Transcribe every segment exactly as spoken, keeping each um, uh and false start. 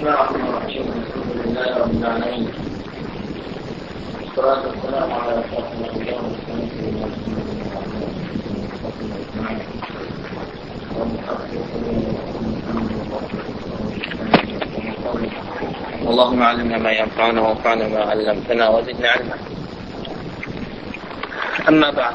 Bismillahirrahmanirrahim. Elhamdülillahi Rabbil alemin. Salatu vesselamu ala ashrafil enbiya ve Allahümme allimna ma yenfa'una ve enfa'na ma allamtana ve zidna ilma. Amma ba'd.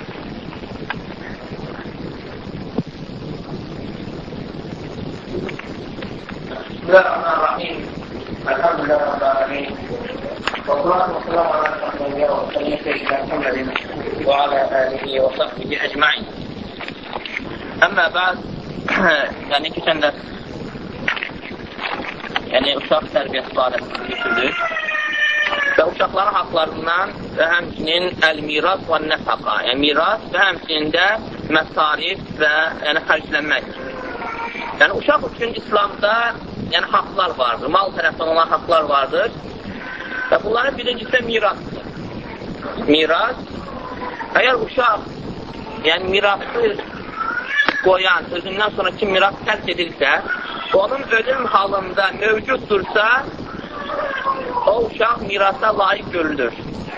Bismillahirrahmanirrahim. Elhamdülillah Rabbil alemin. Salatu vesselamu ala ashrafil enbiya ve seyyidina Muhammedin ve ala alihi ve sahbihi ecmaîn. Amma ba'd. Yəni keçən dərs yəni uşaq tərbiyəsi barəsində keçirdik və uşaqların haqlarından və həmçinin əl-miras və nəfəqa, yəni miras və həmçinin də məsarif və yəni xərclənmək. Yəni uşaq üçün İslamda yəni haqlar vardır, mal tərəfdən olan haqlar vardır və bunların birincisi mirasdır. Miras, əgər uşaq yəni mirası qoyan, özündən sonra kim miras tərk edilsə, onun ölüm halında mövcuddursa, o uşaq mirasa layiq görülür.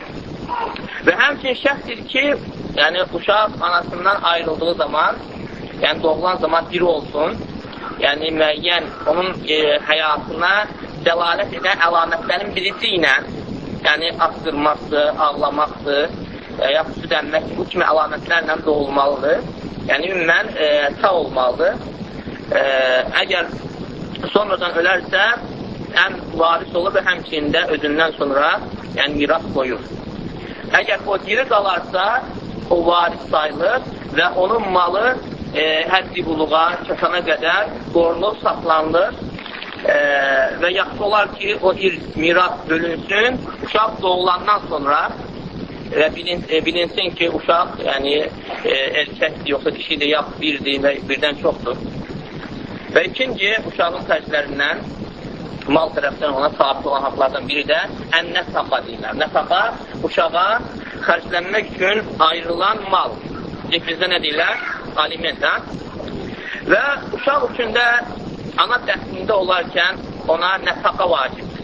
Və həmçinin şərtdir ki, yəni uşaq anasından ayrıldığı zaman, yəni doğulan zaman biri olsun, yəni müəyyən onun e, həyatına dəlalət edən əlamətlərin birisi ilə, yəni asqırmaqdır, ağlamaqdır, e, yaxud süd əmmək, bu kimi əlamətlərlə doğulmalıdır. Yəni, ümumən, e, sağ olmalıdır. E, əgər sonradan ölərsə, həm varis olur və həmçində özündən sonra yəni, miras qoyur. Əgər o diri qalarsa, o varis sayılır və onun malı e, həddi buluğa çatana qədər qorunub, saxlanılır e, və yaxşı olar ki, o miras bölünsün, uşaq doğulandan sonra və bilin, e, bilinsin ki, uşaq yəni, e, erkəkdir, yoxsa dişidir, yaxud birdir və birdən çoxdur. Və ikinci, uşağın xərclərindən mal tərəfdən ona sabit olan haqlardan biri də ən-nəfəqa deyirlər. Nəfəqa, uşağa xərclənmək üçün ayrılan mal. Bizdə nə deyirlər? Aliment, hə? Və uşaq üçün də ana dəfnində olarkən ona nəfəqa vacibdir.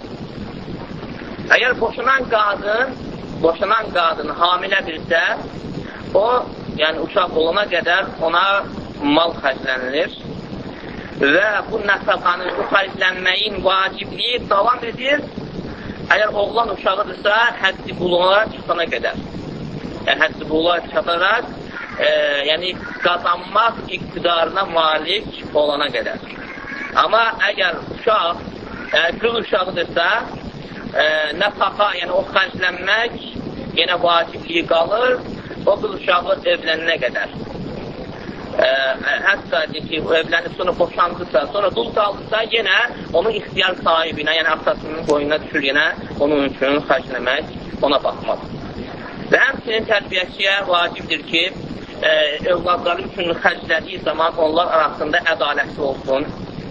Əgər boşanan qadın boşanan qadın hamilədirsə, o, yəni uşaq olana qədər ona mal xərclənilir və bu nəfəqanın, bu xərclənməyin vacibliyi davam edir. Əgər oğlan uşağıdırsa, həddi buluğa çatana qədər. Yəni, həddi buluğa çataraq, e, yəni qazanmaq iqtidarına malik olana qədər. Amma əgər uşaq, yəni qız uşağıdırsa, E, nəfəqa, yəni o xərclənmək yenə vacibliyi qalır, o qız uşağı evlənənə qədər. E, hətta ki, o evlənib sonra boşandısa, sonra dul qaldısa, yenə onun ixtiyar sahibinə, yəni atasının boyuna düşür, yenə onun üçün xərcləmək, ona baxmaq. Və həmçinin tərbiyəçiyə vacibdir ki, e, övladları üçün xərclədiyi zaman onlar arasında ədalətli olsun.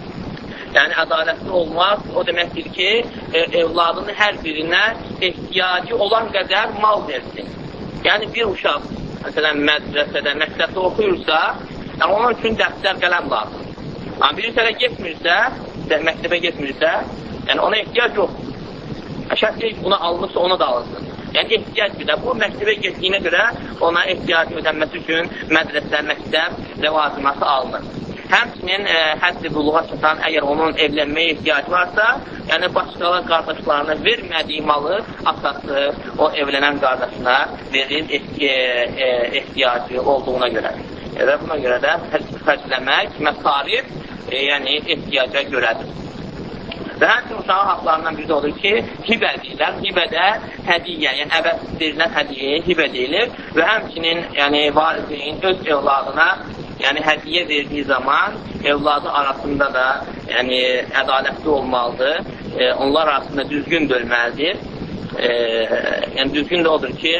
Yəni, ədalətli olmaq o deməkdir ki, e, evladının hər birinə ehtiyacı olan qədər mal versin. Yəni, bir uşaq, məsələn, mədrəsədə, məktəbdə oxuyursa, yəni, onun üçün dəftər qələm lazım. Amma bir sənə getmirsə, məktəbə getmirsə, yəni, ona ehtiyac yoxdur. Şərt deyil ki, buna alınırsa, ona da alınsın. Yəni, ehtiyac bir də bu, məktəbə getdiyinə görə ona ehtiyacı ödənməsi üçün mədrəsə, məktəb ləvazimatı alınır. Həmçinin e, həddi buluğa çatan, əgər onun evlənməyə ehtiyacı varsa, yəni başqalar qardaşlarına vermədiyi malı atası o evlənən qardaşına verir ehti e, ehtiyacı olduğuna görə. E, və buna görə də xərcləmək, məsarif, e, yəni ehtiyaca görədir. Və həmçinin uşağın haqlarından biri də odur ki, hibə deyilər. Hibədə hədiyyə, yəni əvəz verilən hədiyyəyə hibə deyilir və həmçinin yəni, valideyn öz evladına yəni hədiyyə verdiyi zaman evladı arasında da yəni, ədalətli olmalıdır. E, onlar arasında düzgün bölməlidir. E, yəni düzgün də odur ki,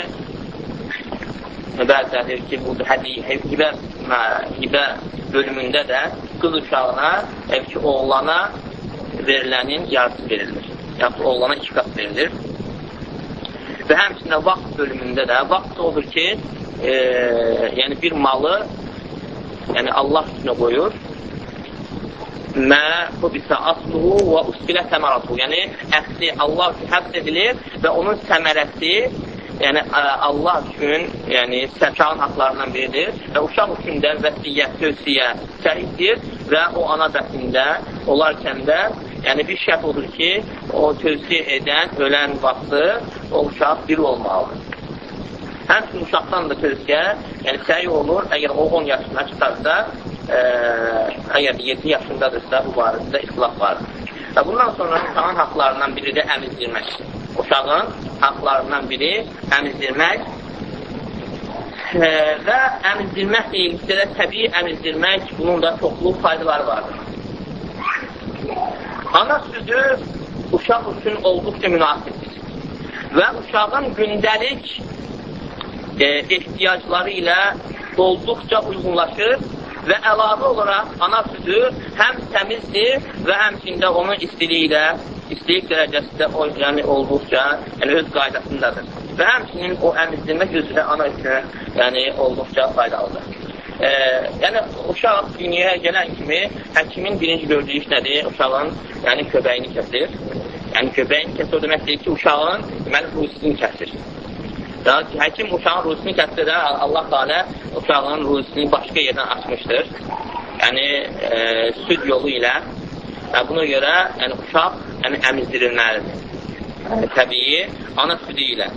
bəzən deyir ki, bu hədiyyə, hibə, hibə bölümündə də qız uşağına, ev ki, oğlana verilənin yarısı verilir. Yəni oğlana iki qat verilir. Və həmçində vaxt bölümündə də vaxt odur ki, e, yəni bir malı yəni Allah üstünə qoyur mə hubisə asluhu və usfilə səməratuhu. Yəni, əsli Allah üçün həbs edilir və onun səmərəsi, yəni Allah üçün, yəni uşağın haqlarından biridir və uşaq üçün də vəsiyyət, tövsiyə şəhiddir və o ana bətnində olarkən də, yəni bir şərt odur ki, o tövsiyə edən, ölən vaxtı o uşaq bir olmalıdır. Həmçinin uşaqdan da tövsiyə, yəni səyi olur, əgər o on yaşına çıxarsa, ə, əgər yeddi yaşındadırsa, bu barədə ixtilaf vardır. Və bundan sonra uşağın haqlarından biri də əmizdirmək. Uşağın haqlarından biri əmizdirmək e, və əmizdirmək deyilsə də təbii əmizdirmək, bunun da çoxlu faydaları vardır. Ana südü uşaq üçün olduqca münasibdir və uşağın gündəlik e, ehtiyacları ilə olduqca uyğunlaşır və əlavə olaraq ana südü həm təmizdir və həmçində onun istiliyi ilə, istilik dərəcəsində o, yəni, olduqca yəni, öz qaydasındadır. Və həmçinin o əmizdirmək üzrə ana üçün yəni, olduqca faydalıdır. E, yəni, uşaq dünyaya gələn kimi həkimin birinci gördüyü iş nədir? Uşağın yəni, köbəyini kəsir. Yəni, köbəyini kəsir o demək deyil ki, uşağın deməli, ruhsini kəsir. Daha ki, həkim uşağın ruhsini kəsir də Allah Teala uşağın ruhsini başqa yerdən açmışdır. Yəni, e, süd yolu ilə və buna görə yəni, uşaq yəni, əmizdirilməlidir. Yəni, təbii ana südü ilə.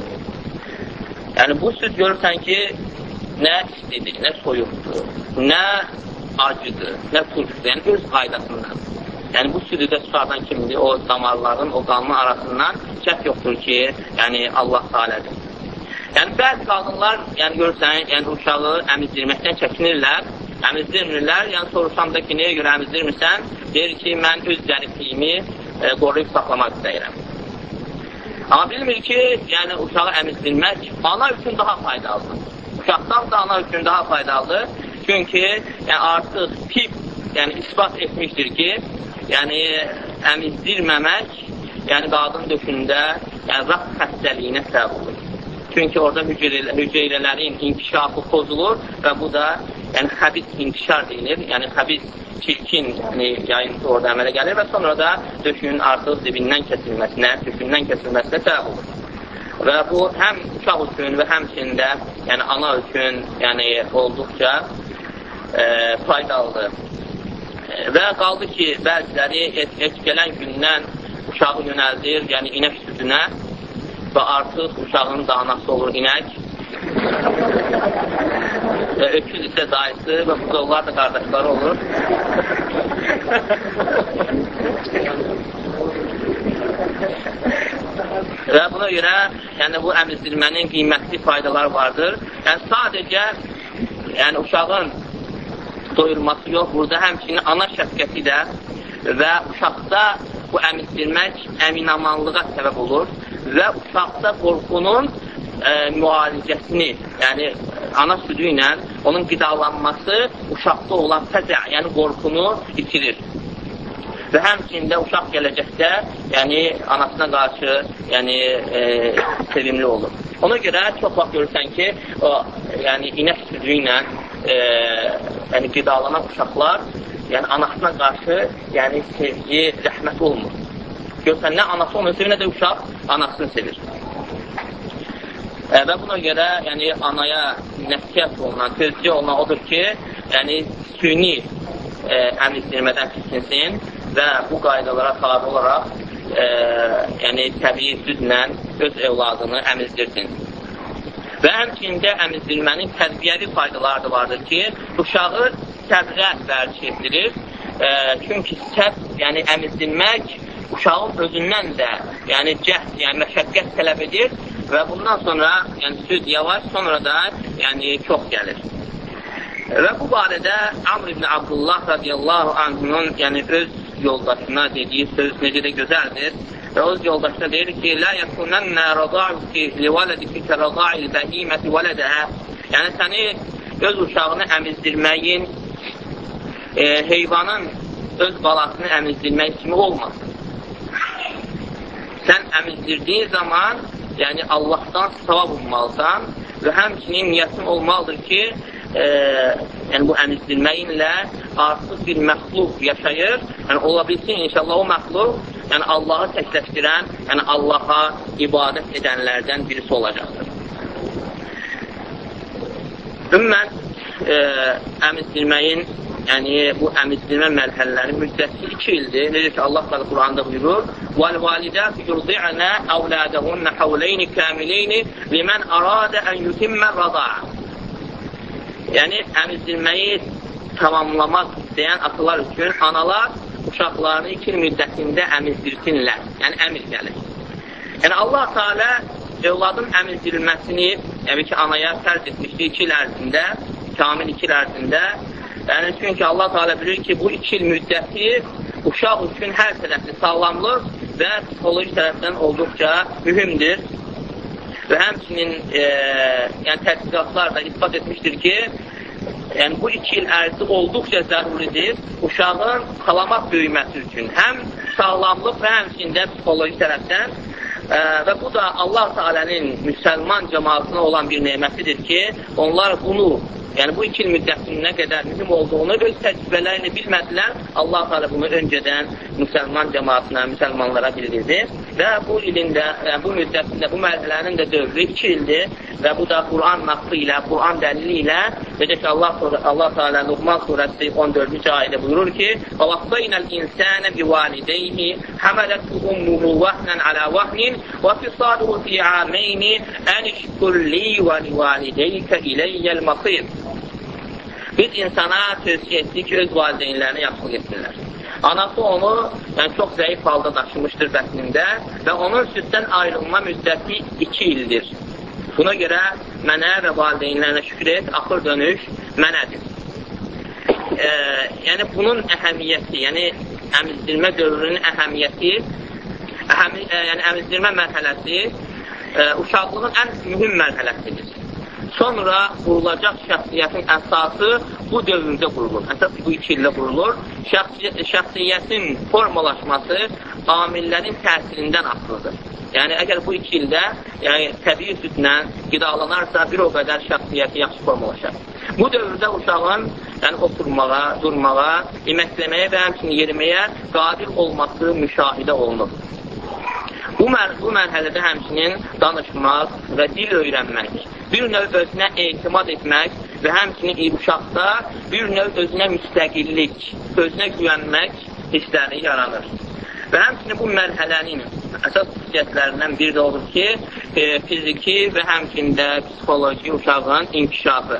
Yəni, bu süd görürsən ki, nə istidir, nə soyuqdur, nə acıdır, nə turşudur. Yəni, öz qaydasından. Yəni, bu südü də çıxardan kimdir? O damarların, o qanın arasından şək yoxdur ki, yəni, Allah Teala'dır. Yəni, bəzi qadınlar, yəni, görürsən, yəni, uşağı əmizdirməkdən çəkinirlər, əmizdirmirlər, yəni, soruşanda ki, nəyə görə əmizdirmirsən? Deyir ki, mən öz zərifliyimi e, qoruyub saxlamaq istəyirəm. Amma bilmir ki, yəni, uşağı əmizdirmək ana üçün daha faydalıdır. Uşaqdan da ana üçün daha faydalıdır. Çünki yəni, artıq tip yəni, ispat etmişdir ki, yəni, əmizdirməmək yəni, qadın döşündə yəni, rak xəstəliyinə səbəb olur. Çünki orada hüceyrələrin inkişafı pozulur və bu da yəni, xəbis inkişar deyilir. Yəni, xəbis, çirkin yəni, yayıntı orada əmələ gəlir və sonra da döşünün artıq dibindən kəsilməsinə, döşündən kəsilməsinə səbəb olur. Və bu həm uşaq üçün və həmçində yəni, ana üçün yəni, olduqca e, faydalıdır. E, və qaldı ki, bəziləri et, et gələn gündən uşağı yönəldir, yəni inək südünə və artıq uşağın da anası olur inək. Və öküz isə dayısı və bu da onlar da qardaşları olur. Və buna görə yəni, bu əmizdirmənin qiymətli faydaları vardır. Yəni, sadəcə yəni, uşağın doyurması yox, burada həmçinin ana şəfqəti də və uşaqda bu əmizdirmək əminamanlığa səbəb olur və uşaqda qorxunun e, müalicəsini, yəni ana südü ilə onun qidalanması uşaqda olan fəzə, yəni qorxunu itirir. Və həmçində uşaq gələcəkdə yəni anasına qarşı yəni, e, sevimli olur. Ona görə çox vaxt görürsən ki, o, yəni inək südü ilə e, yəni, qidalanan uşaqlar yəni anasına qarşı yəni sevgi, rəhmət olmur. Görürsən, nə anası onu sevir, nə də uşaq anasını sevir. E, və buna görə yəni, anaya nəsiyyət olunan, tövsiyə olunan odur ki, yəni süni e, əmizdirmədən çəkinsin və bu qaydalara tabi olaraq e, yəni, təbii südlə öz evladını əmizdirsin. Və həmçində əmizdirmənin tərbiyyəvi faydaları da vardır ki, uşağı səbrə vərdiş etdirir. E, çünki səbr, yəni əmizdirmək uşağın özündən də yəni cəhd, yəni məşəqqət tələb edir və bundan sonra yəni süd yavaş, sonra da yəni çox gəlir. Və bu barədə Amr ibn Abdullah radiyallahu anhunun yəni öz yoldaşına dediyi söz necə də gözəldir. Və öz yoldaşına deyir ki, "La yakunanna rada'uki liwaladiki karada'il bahimati waladaha." Yəni səni öz uşağını əmizdirməyin e, heyvanın öz balasını əmizdirmək kimi olmasın. Sən əmizdirdiyin zaman yəni Allahdan savab ummalısan və həmçinin niyyətin olmalıdır ki, e, yəni bu əmizdirməklə artıq bir məxluq yaşayır. Yəni ola bilsin, inşallah o məxluq yəni Allahı təkləşdirən, yəni Allaha ibadət edənlərdən birisi olacaqdır. Ümumən, e, əmizdirməyin, yəni bu əmizdirmə mərhələləri müddəti iki ildir. Necə ki, Allah da Quranda buyurur: وَالْوَالِدَاتُ يُرْضِعْنَ أَوْلَادَهُنَّ حَوْلَيْنِ كَامِلَيْنِ لِمَنْ أَرَادَ أَنْ يُتِمَّ الرَّضَاعَ. Yəni, əmizdirməyi tamamlamaq istəyən atalar üçün analar uşaqlarını iki il müddətində əmizdirsinlər. Yəni, əmir gəlir. Yəni, Allah Teala övladın əmizdirilməsini, yəni ki, anaya fərz etmişdir iki il ərzində, kamil iki il ərzində. Yəni, çünki Allah Teala bilir ki, bu iki il müddəti uşaq üçün hər tərəfli sağlamlıq və psixoloji tərəfdən olduqca mühümdür. Və həmçinin e, yəni, tədqiqatlar da ispat etmişdir ki, yəni, bu iki il ərzi olduqca zəruridir uşağın salamat böyüməsi üçün. Həm sağlamlıq və həmçində psixoloji tərəfdən. Ə, və bu da Allah Teala'nın müsəlman cəmaatına olan bir nemətidir ki, onlar bunu, yəni bu iki il müddətinin nə qədər mühüm olduğunu öz təcrübələrini bilmədilər. Allah Teala bunu öncədən müsəlman cəmaatına, müsəlmanlara bildirdi. Və bu ilində, yəni bu müddətində, bu mərhələnin də dövrü iki ildir. Və bu da Quran nassı ilə, Quran dəlili ilə, necə ki, Allah, Allah Teala Luqman surəsi on dördüncü ayədə buyurur ki: وَوَصَّيْنَا الْإِنسَانَ بِوَالِدَيْهِ حَمَلَتْهُ أُمُّهُ وَهْنًا عَلَى وَهْنٍ وَفِصَالُهُ فِي عَامَيْنِ أَنِ اشْكُرْ لِي وَلِوَالِدَيْكَ إِلَيَّ الْمَصِيرُ. Biz insana tövsiyə etdik ki, öz valideynlərini yaxşılıq etsinlər. Anası onu yəni, çox zəif halda daşımışdır bətnində və onun süddən ayrılma müddəti iki ildir. Buna görə mənə və valideynlərinə şükür et, axır dönüş mənədir. E, yəni, bunun əhəmiyyəti, yəni əmizdirmə dövrünün əhəmiyyəti, əhəmi, e, yəni əmizdirmə mərhələsi e, uşaqlığın ən mühüm mərhələsidir. Sonra qurulacaq şəxsiyyətin əsası bu dövrdə qurulur. Əsas bu iki ildə qurulur. Şəxsi, şəxsiyyətin formalaşması amillərin təsirindən asılıdır. Yəni, əgər bu iki ildə yəni, təbii südlə qidalanarsa, bir o qədər şəxsiyyəti yaxşı formalaşar. Bu dövrdə uşağın yəni, oturmağa, durmağa, yeməkləməyə və həmçinin yeriməyə qadir olması müşahidə olunur. Bu, mər bu mərhələdə həmçinin danışmaq və dil öyrənmək, bir növ özünə etimad etmək və həmçinin uşaqda bir növ özünə müstəqillik, özünə güvənmək hissləri yaranır. Və həmçinin bu mərhələnin əsas xüsusiyyətlərindən biri də olur ki, e, fiziki və həmçində psixoloji uşağın inkişafı.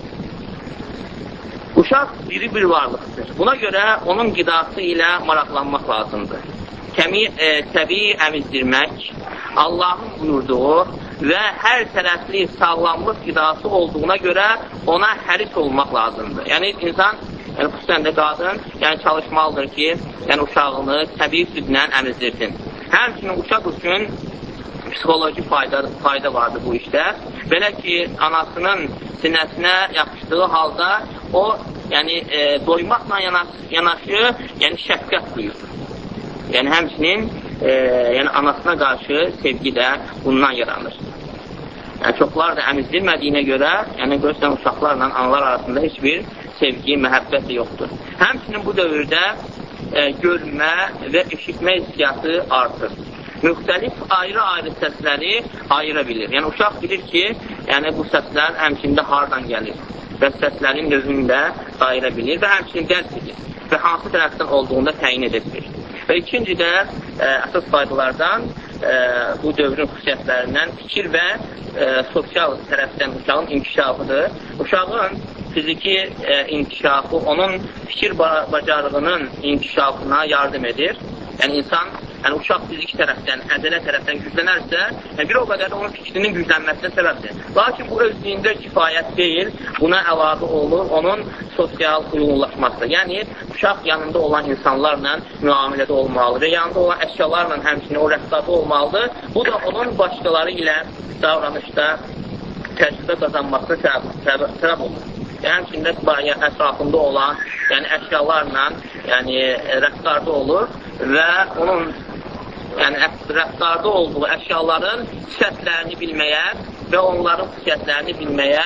Uşaq diri bir varlıqdır. Buna görə onun qidası ilə maraqlanmaq lazımdır. Kəmi, e, təbii əmizdirmək, Allahın buyurduğu və hər tərəfli sağlamlıq qidası olduğuna görə ona həris olmaq lazımdır. Yəni, insan, yəni, xüsusən də qadın, yəni çalışmalıdır ki, yəni uşağını təbii südlə əmizdirsin. Həmçinin uşaq üçün psixoloji fayda, fayda vardır bu işdə. Belə ki, anasının sinəsinə yapışdığı halda o, yəni, e, doymaqla yanaşı, yəni şəfqət duyur. Yəni, həmçinin e, yəni, anasına qarşı sevgi də bundan yaranır. Yəni, çoxlar da əmizdirmədiyinə görə, yəni, görürsən, uşaqlarla analar arasında heç bir sevgi, məhəbbət də yoxdur. Həmçinin bu dövrdə e, görmə və eşitmə hissiyatı artır. Müxtəlif ayrı-ayrı səsləri ayıra bilir. Yəni, uşaq bilir ki, yəni, bu səslər həmçində hardan gəlir və səslərin növünü də ayıra bilir və həmçinin dərk edir və hansı tərəfdən olduğunda təyin edə bilir. Və ikinci də ə, əsas faydalardan ə, bu dövrün xüsusiyyətlərindən fikir və ə, sosial tərəfdən uşağın inkişafıdır. Uşağın fiziki ə, inkişafı onun fikir bacarığının inkişafına yardım edir. Yəni, insan, yəni uşaq fiziki tərəfdən, əzələ tərəfdən güclənərsə, yəni bir o qədər də onun fikrinin güclənməsinə səbəbdir. Lakin bu özlüyündə kifayət deyil, buna əlavə olur onun sosial uyğunlaşması. Yəni, uşaq yanında olan insanlarla müamilədə olmalı və yanında olan əşyalarla həmçinin o rəftarda olmalıdır. Bu da onun başqaları ilə davranışda təcrübə qazanmasına səbəb, səbəb, səbəb olur. Yəni, həmçində ətrafında olan yəni, əşyalarla yəni, rəftarda olur və onun yəni, rəftarda olduğu əşyaların sifətlərini bilməyə və onların xüsusiyyətlərini bilməyə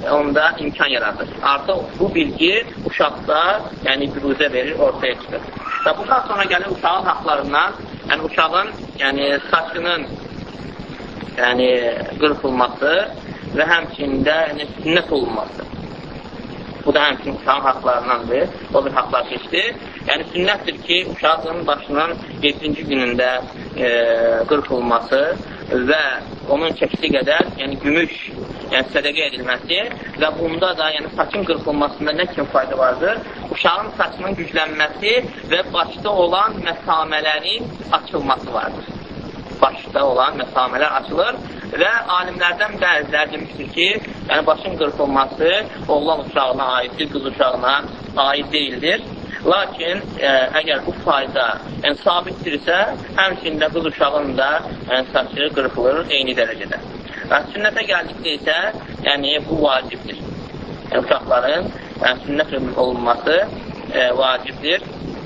onda imkan yaradır. Artıq bu bilgi uşaqda yəni büruzə verir, ortaya çıxır. Və bundan sonra gəlir uşağın haqlarından, yəni uşağın yəni, saçının yəni, qırpılması və həmçində yəni, sünnət olunması. Bu da həmçinin uşağın haqlarındandır. O bir haqlar keçdi. Yəni, sünnətdir ki, uşağın başının yeddinci günündə e, qırpılması və onun çəkisi qədər, yəni gümüş yəni, sədəqə edilməsi və bunda da yəni, saçın qırpılmasında nə kimi fayda vardır? Uşağın saçının güclənməsi və başda olan məsamələrin açılması vardır. Başda olan məsamələr açılır və alimlərdən bəziləri demişdir ki, yəni başın qırpılması oğlan uşağına aiddir, qız uşağına aid deyildir. Lakin e, əgər bu fayda yəni, sabitdirsə, həmçində qız uşağının da yəni, saçı qırpılır eyni dərəcədə. Və sünnətə gəldikdə isə, yəni bu vacibdir. Yəni, uşaqların yəni, sünnət olunması e, vacibdir.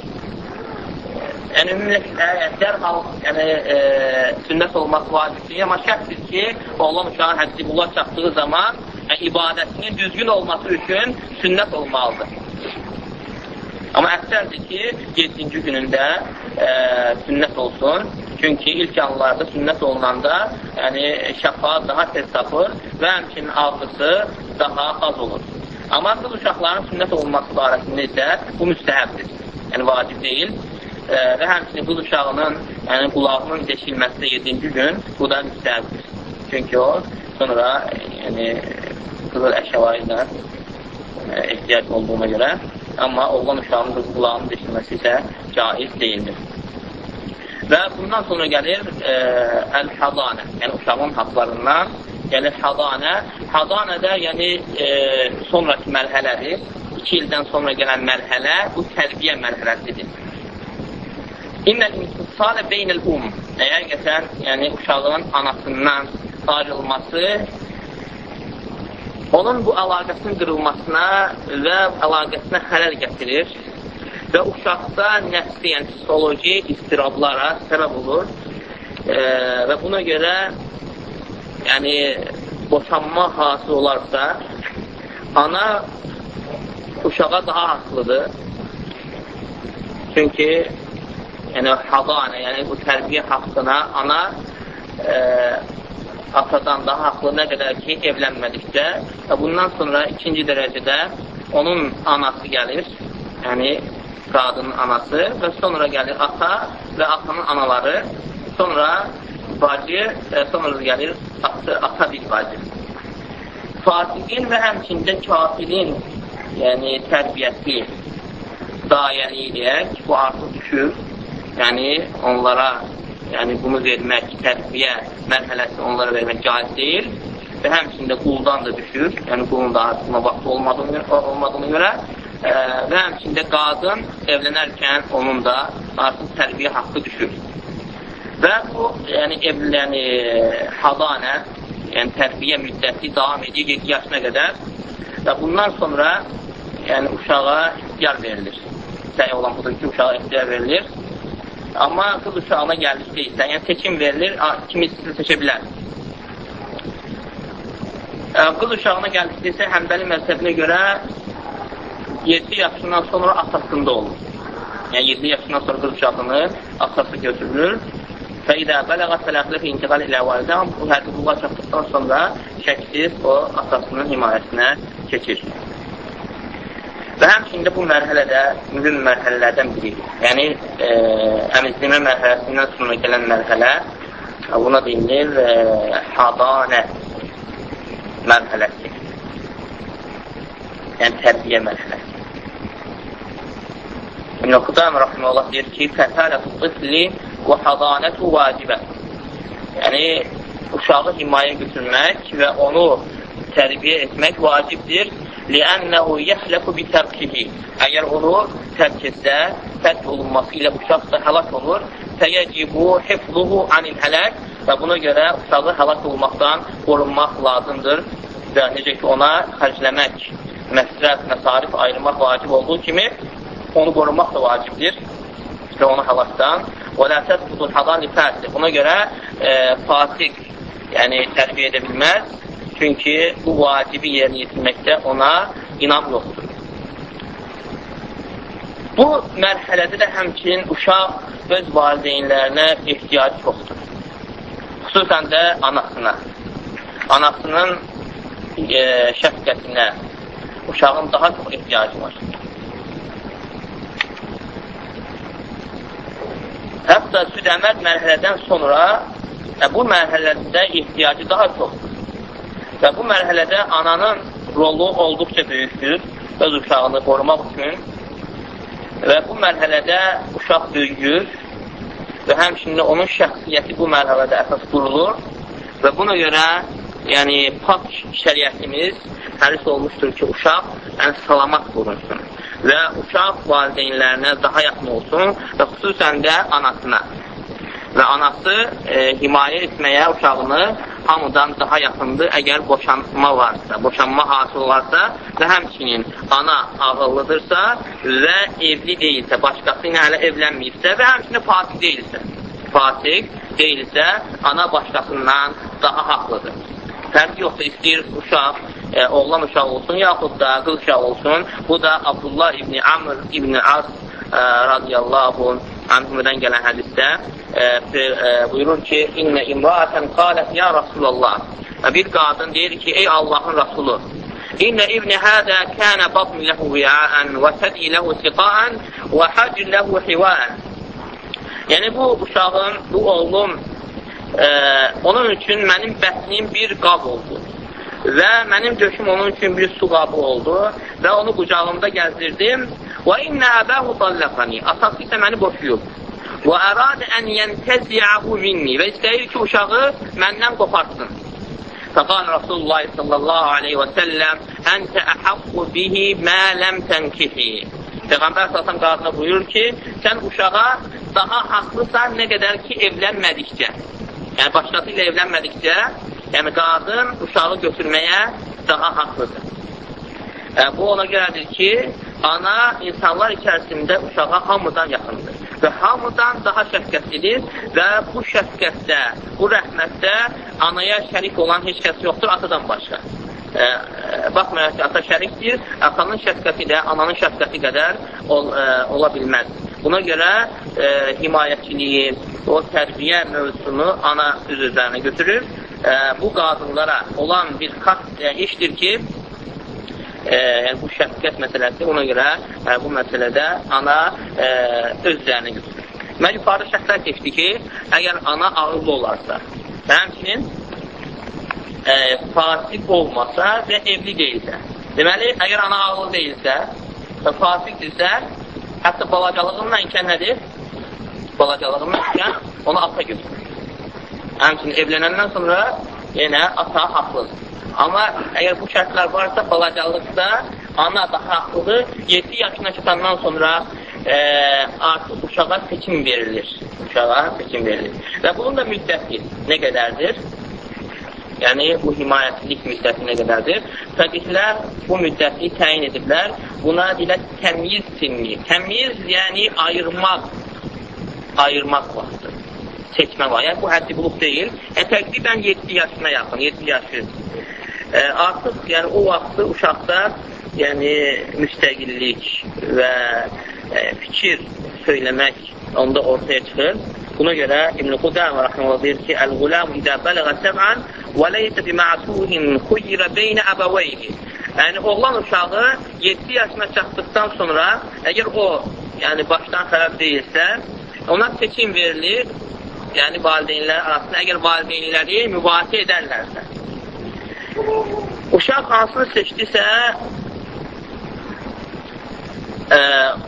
Yəni, ümumiyyətlə, dərhal yəni, e, sünnət olması vacibdir. Amma şərtdir ki, oğlan uşağın həddi bula çatdığı zaman yəni, ibadətinin düzgün olması üçün sünnət olmalıdır. Amma əksərdir ki, yeddinci günündə e, sünnət olsun. Çünki ilk anlarda sünnət olunanda yəni, şəfa daha tez tapır və həmçinin ağrısı daha az olur. Amma qız uşaqların sünnət olunması barəsində isə bu müstəhəbdir. Yəni, vacib deyil. E, və həmçinin qız uşağının yəni, qulağının deşilməsi də yeddinci gün bu da müstəhəbdir. Çünki o sonra yəni, qızıl əşyaları ilə e, ehtiyac olduğuna görə. Amma oğlan uşağının qulağının deşilməsi isə caiz deyildir. Və bundan sonra gəlir e, əl-hadanə, yəni uşağın haqlarından gəlir hadanə. Hadanə də yəni e, sonraki mərhələdir. İki ildən sonra gələn mərhələ bu tərbiyə mərhələsidir. İnnəl intisalə beynəl-um, əgər gəsən yəni uşağın anasından ayrılması, onun bu əlaqəsinin qırılmasına və əlaqəsinə xələl gətirir və uşaqda nəfsi, yəni psixoloji istirablara səbəb olur e, və buna görə yəni boşanma hasil olarsa ana uşağa daha haqlıdır. Çünki yəni hadanə, yəni bu tərbiyə haqqına ana e, atadan daha haqlı nə qədər ki, evlənmədikdə və bundan sonra ikinci dərəcədə onun anası gəlir, yəni qadının anası və sonra gəlir ata və atanın anaları, sonra bacı və sonra gəlir ata, ata bir bacı. Fasiqin və həmçində kafirin yəni tərbiyəsi dayəli eləyək, bu artıq düşür, yəni onlara yəni bunu vermək, tərbiyə mərhələsi onlara vermək caiz deyil və həmçində quldan da düşür, yəni qulun da artıqına vaxtı olmadığını, olmadığını görə e, və həmçində qadın evlənərkən onun da artıq tərbiyə haqqı düşür. Və bu, yəni, evləni hadanə, yəni tərbiyə müddəti davam edir yeddi yaşına qədər və bundan sonra yəni uşağa ixtiyar verilir. Səy olan budur ki, uşağa ixtiyar verilir. Amma qız uşağına gəldikdə isə, yəni seçim verilir, kimi istəyir seçə bilər. Qız uşağına gəldikdə isə Həmbəli məzhəbinə görə yeddi yaşından sonra atasında olur. Yəni yeddi yaşından sonra qız uşağını atası götürülür. Və idə bələğə sələqləfi intiqal ilə validən bu həddi buluğa çatdıqdan sonra şəksiz o atasının himayəsinə keçir. Və həmçində bu mərhələdə mühüm mərhələlərdən biridir. Yəni, e, əmizləmə mərhələsindən sonra gələn mərhələ buna deyilir e, hadanə mərhələsi. Yəni, tərbiyə mərhələsi. İbn-i Qudam Rahimullah deyir ki, fətələtu tifli və hadanətu vacibə. Yəni, uşağı himayə götürmək və onu tərbiyə etmək vacibdir. لِأَنَّهُ يَحْلَقُ بِتَرْكِهِ Əgər onu tərk etsə, tərk olunması ilə uşaq da həlak olur. فَيَجِبُ حِفْظُهُ عَنِ الْhələk Və buna görə uşağı həlak olmaqdan qorunmaq lazımdır. Və necə ki, ona xərcləmək, məsrəf, məsarif ayırmaq vacib olduğu kimi, onu qorunmaq da vacibdir və onu həlakdan. وَلَا تَسْبُدُ الْحَضَانِ فَاسِقِ Buna görə e, fasik, yəni tərbiyə edə bilməz. Çünki bu vacibi yerinə yetirməkdə ona inam yoxdur. Bu mərhələdə də həmçinin uşaq öz valideynlərinə ehtiyacı çoxdur. Xüsusən də anasına. Anasının e, şəfqətinə uşağın daha çox ehtiyacı var. Hətta süd-əməd mərhələdən sonra e, bu mərhələdə ehtiyacı daha çoxdur. Və bu mərhələdə ananın rolu olduqca böyükdür öz uşağını qorumaq üçün. Və bu mərhələdə uşaq böyüyür və həmçinin onun şəxsiyyəti bu mərhələdə əsas qurulur və buna görə yəni pak şəriətimiz həris olmuşdur ki, uşaq yəni, salamat qorunsun və uşaq valideynlərinə daha yaxın olsun və xüsusən də anasına. Və anası e, himayə etməyə uşağını hamıdan daha yaxındır əgər boşanma varsa, boşanma hasıl varsa və həmçinin ana ağıllıdırsa və evli deyilsə, başqası ilə hələ evlənməyibsə və həmçinin fasik deyilsə, fasik deyilsə, ana başqasından daha haqlıdır. Fərqi yoxsa istəyir uşaq, e, oğlan uşaq olsun, yaxud da qız uşaq olsun. Bu da Abdullah İbni Amr İbni As e, radiyallahu anhümədən gələn hədisdə e, e, buyurur ki, İnnə imraətən qalət ya Rasulallah. Bir qadın deyir ki, ey Allahın Rasulü, İnnə ibni hədə kənə batn ləhu vi'ən və sədi ləhu siqaən və həcr ləhu hivən. Yəni, bu uşağın, bu oğlum, e, onun üçün mənim bətnim bir qab oldu və mənim döşüm onun üçün bir su qabı oldu və onu qucağımda gəzdirdim və innə əbəhu tallaqani, asası isə məni boşuyub və əradə ən yəntəzi'əhu minni və istəyir ki, uşağı məndən qoparsın. Fəqal Rasulullah sallallahu aleyhi və səlləm əntə əhəqqu bihi mə ləm tənkihi. Peyğəmbər sallallahu qadına buyurur ki, sən uşağa daha haqlısan nə qədər ki, evlənmədikcə. Yəni, başqası ilə evlənmədikcə, yəni qadın uşağı götürməyə daha haqlıdır. E, bu ona görədir ki, ana insanlar içərisində uşağa hamıdan yaxındır və hamıdan daha şəfqətlidir və bu şəfqətdə, bu rəhmətdə anaya şərik olan heç kəs yoxdur atadan başqa. E, baxmayaq ki, ata şərikdir, atanın şəfqəti də ananın şəfqəti qədər ol, e, ola bilməz. Buna görə e, himayəçiliyi, o tərbiyə mövzusunu ana öz üzərinə götürür. E, bu qadınlara olan bir xas e, işdir ki, e, yəni bu şəfqət məsələsi, ona görə e, bu məsələdə ana e, öz üzərinə götürür. Mən yuxarı şəxslər keçdi ki, əgər ana ağıllı olarsa və həmçinin e, fasik olmasa və evli deyilsə, deməli, əgər ana ağıllı deyilsə və fasikdirsə, hətta balacalığınla ikən nədir? Balacalığınla ikən onu ata götürür. Həmçinin evlənəndən sonra yenə ata haqlıdır. Amma əgər bu şərtlər varsa, balacalıqda ana daha haqlıdır. yeddi yaşına çıkandan sonra e, artıq uşağa seçim verilir. Uşağa seçim verilir. Və bunun da müddəti nə qədərdir? Yəni, bu himayətlilik müddəti nə qədərdir? Fəqihlər bu müddəti təyin ediblər. Buna dilə təmyiz sinni. Təmyiz, yəni ayırmaq, ayırmaq vaxtı. Seçmə var. Yəni, bu həddi buluq deyil. Yəni, təqribən yeddi yaşına yaxın, yeddi yaşı. E, artıq, yəni, o vaxtı uşaqda yəni, müstəqillik və e, fikir söyləmək onda ortaya çıxır. Buna görə İbn-i Qudamə rəhməllah deyir ki, Əl-Qulam idə bələğə səbən və leysə bima'suhin xuyyirə beynə əbəveyni. Yəni, oğlan uşağı yeddi yaşına çatdıqdan sonra, əgər o, yəni, başdan xərab deyilsə, ona seçim verilir, yəni, valideynlər arasında, əgər valideynləri mübahisə edərlərsə. Uşaq hansını seçdisə, e,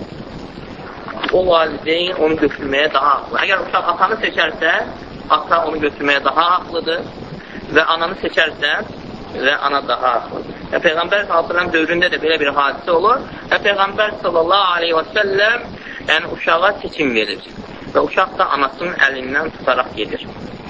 o valideyn onu götürməyə daha haqlı. Əgər uşaq atanı seçərsə, ata onu götürməyə daha haqlıdır və ananı seçərsə və ana daha haqlıdır. Və Peyğəmbər sallallahu aleyhi və səlləm dövründə də belə bir hadisə olur və Peyğəmbər sallallahu aleyhi və səlləm yəni uşağa seçim verir və uşaq da anasının əlindən tutaraq gedir.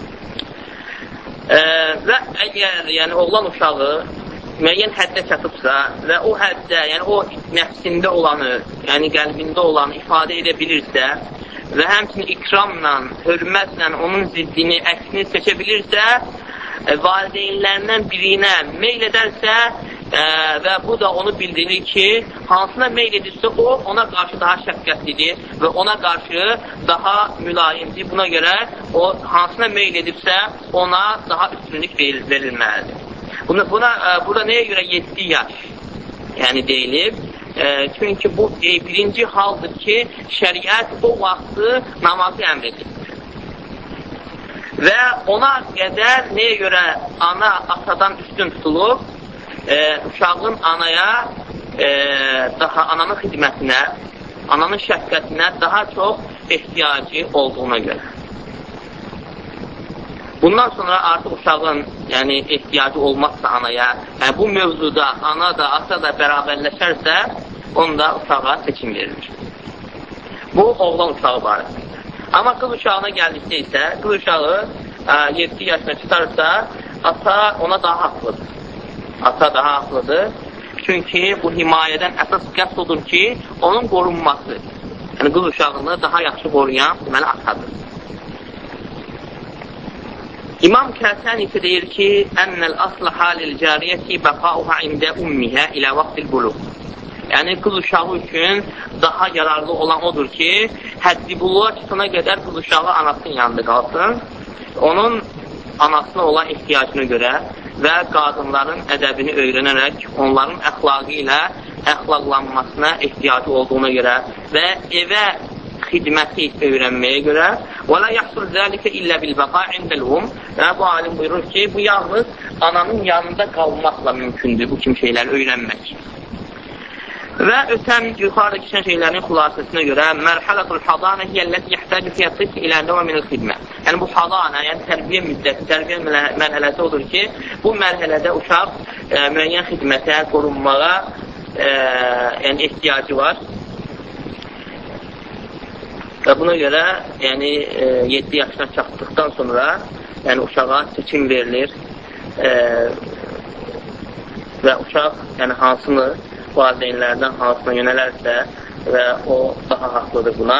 E, və əgər yəni oğlan uşağı müəyyən həddə çatıbsa və o həddə, yəni o nəfsində olanı, yəni qəlbində olanı ifadə edə bilirsə və həmçinin ikramla, hörmətlə onun ziddini, əksini seçə bilirsə e, valideynlərindən birinə meyl edərsə e, və bu da onu bildirir ki, hansına meyl edirsə o, ona qarşı daha şəfqətlidir və ona qarşı daha mülayimdir. Buna görə o, hansına meyl edibsə, ona daha üstünlük verilməlidir. Buna, buna, e, burada nəyə görə yeddi yaş yəni deyilib? E, çünki bu e, birinci haldır ki, şəriət o vaxtı namazı əmr edir. Və ona qədər nəyə görə ana atadan üstün tutulub, e, uşağın anaya e, daha ananın xidmətinə, ananın şəfqətinə daha çox ehtiyacı olduğuna görə. Bundan sonra artıq uşağın yəni, ehtiyacı olmazsa anaya, yəni, bu mövzuda ana da, ata da bərabərləşərsə, onda uşağa seçim verilir. Bu, oğlan uşağı barəsində. Amma qız uşağına gəldikdə isə, qız uşağı yeddi yaşına çıkarsa, ata ona daha haqlıdır. Ata daha haqlıdır. Çünki bu himayədən əsas qəsd odur ki, onun qorunması. Yəni, qız uşağını daha yaxşı qoruyan, deməli, atadır. İmam Kəsən isə deyir ki, Ənəl aslı halil cariyyəti bəqauha ində ummihə ilə vaxtil buluq. Yəni, qız uşağı üçün daha yararlı olan odur ki, həddi buluğa çıxana qədər qız uşağı anasının yanında qalsın. Onun anasına olan ehtiyacına görə və qadınların ədəbini öyrənərək onların əxlaqı ilə əxlaqlanmasına ehtiyacı olduğuna görə və evə xidməti öyrənməyə görə və la yahsul zəlikə illə bil-bəqa indəl-um və bu alim buyurur ki, bu yalnız ananın yanında qalmaqla mümkündür bu kimi şeyləri öyrənmək. Və ötən yuxarıda keçən şeylərin xülasəsinə görə mərhələtul hadanə hiyyəlləti yəhtəci fiyyətik ilə nəvə minil xidmə. Yəni bu hadanə, yəni tərbiyə müddəti, tərbiyə mərhələsi odur ki, bu mərhələdə uşaq e, müəyyən xidmətə, qorunmağa e, yəni ehtiyacı var. Və buna görə yəni e, yeddi yaşına çatdıqdan sonra yəni uşağa seçim verilir e, və uşaq yəni hansını valideynlərdən hansına yönələrsə və o daha haqlıdır buna.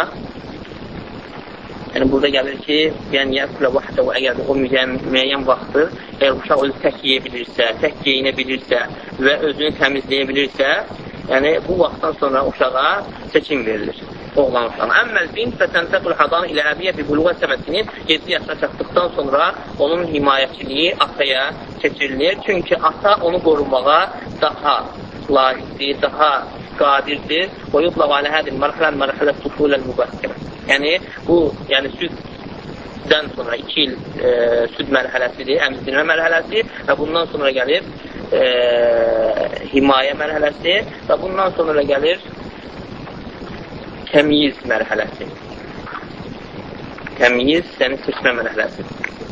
Yəni, burada gəlir ki, yəni, yəkulə vaxtə və əgər o müəyyən vaxtı, əgər uşaq özü tək yeyə bilirsə, tək geyinə bilirsə və özünü təmizləyə bilirsə, yəni, bu vaxtdan sonra uşağa seçim verilir. Oğlan uşağına. Əmməl bint və təntəqül hadanı ilə əbiyyə bir buluğa səmətinin yeddi yaşına çatdıqdan sonra onun himayəçiliyi ataya keçirilir. Çünki ata onu qorumağa daha layiqdir, daha qadirdir. Və yutlaq alə hədil mərhələn mərhələ tufuləl mübəkkərə. Yəni, bu, yəni süddən sonra iki il e, süd mərhələsidir, əmzdirmə mərhələsi və bundan sonra gəlir e, himayə mərhələsi və bundan sonra gəlir təmiyiz mərhələsi. Təmiyiz, yəni seçmə mərhələsi.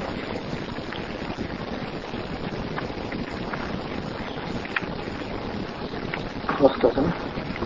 Vaxt o zaman.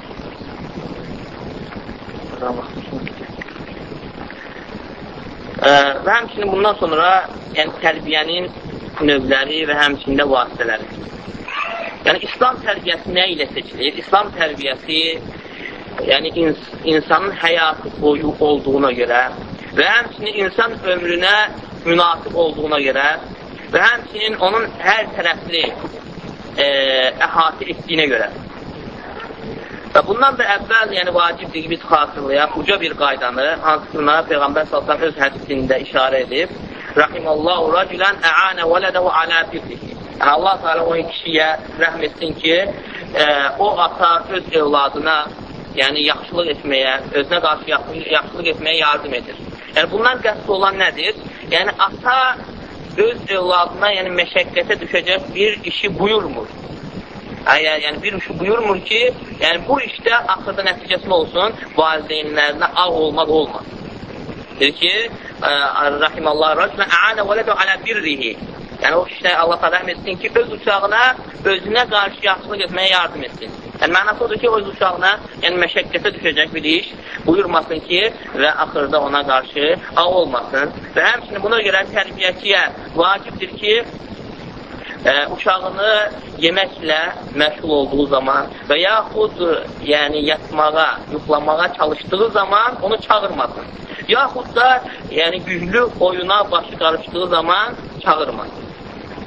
Və həmçinin bundan sonra yəni, tərbiyənin növləri və həmçində vasitələri. Yəni, İslam tərbiyəsi nə ilə seçilir? İslam tərbiyəsi yəni, ins insanın həyatı boyu olduğuna görə və həmçinin insan ömrünə münasib olduğuna görə və həmçinin onun hər tərəfli e, əhatə etdiyinə görə. Və bundan da əvvəl, yəni vacibdir ki, biz xatırlayaq uca bir qaydanı, hansına Peyğəmbər sallallahu əleyhi və səlləm öz hədisində işarə edib, Rahimallahu racülən ə'anə vələdəhu alə birrihi. Yəni, Allah Teala o kişiyə rəhm etsin ki, e, o ata öz evladına yəni yaxşılıq etməyə, özünə qarşı yaxşılıq etməyə yardım edir. Yəni, bundan qəsd olan nədir? Yəni, ata öz evladına yəni, məşəqqətə düşəcək bir işi buyurmur. Əgər, yəni, bir işi buyurmur ki, yəni, bu işdə axırda nəticəsi olsun, valideynlərinə ağ olmaq olmaz. Deyir ki, Rahimallahu racülən ə'anə vələdə alə birrihi. Yəni, o kişilə Allah rəhm etsin ki, öz uşağına, özünə qarşı yaxşılıq etməyə yardım etsin. Yəni, mənası odur ki, öz uşağına yəni, məşəqqətə düşəcək bir iş buyurmasın ki, və axırda ona qarşı ağ olmasın. Və həmçinin buna görə tərbiyəçiyə vacibdir ki, ə, uşağını yeməklə məşğul olduğu zaman və yaxud yəni, yatmağa, yuxlamağa çalışdığı zaman onu çağırmasın. Yaxud da yəni, güclü oyuna başı qarışdığı zaman çağırmasın.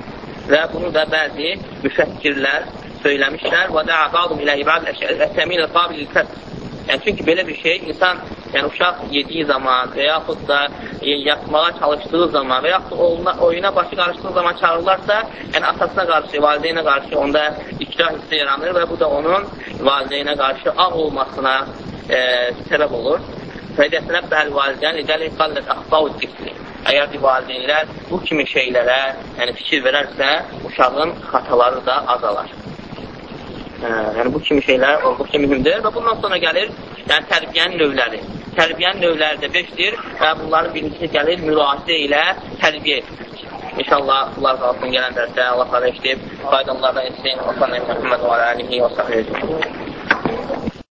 və bunu da bəzi müfəkkirlər söyləmişlər. Və də'a ba'dum ilə ibad əsəmin qabil kəsb. Yəni, çünki belə bir şey, insan, yəni uşaq yediyi zaman və yaxud da yatmağa çalışdığı zaman və yaxud da oyuna başı qarışdığı zaman çağırırlarsa, yəni atasına qarşı, valideynə qarşı onda ikrah hissi yaranır və bu da onun valideynə qarşı ağ olmasına e, səbəb olur. Fədəsinə bəl valideyn idəli qallət əxbav zikri. Əgər ki, valideynlər bu kimi şeylərə yəni, fikir verərsə, uşağın xataları da azalar. Hə, yəni bu kimi şeylər olduqca mühümdür və bundan sonra gəlir yəni, tərbiyənin növləri. Tərbiyənin növləri də beşdir və bunların birincisi gəlir müraciə ilə tərbiyə etmək. İnşallah bunlar qalsın gələn dərsə Allah qala işləyib faydalardan etsin. Allah qala Məhəmməd və aləlihi və səhvə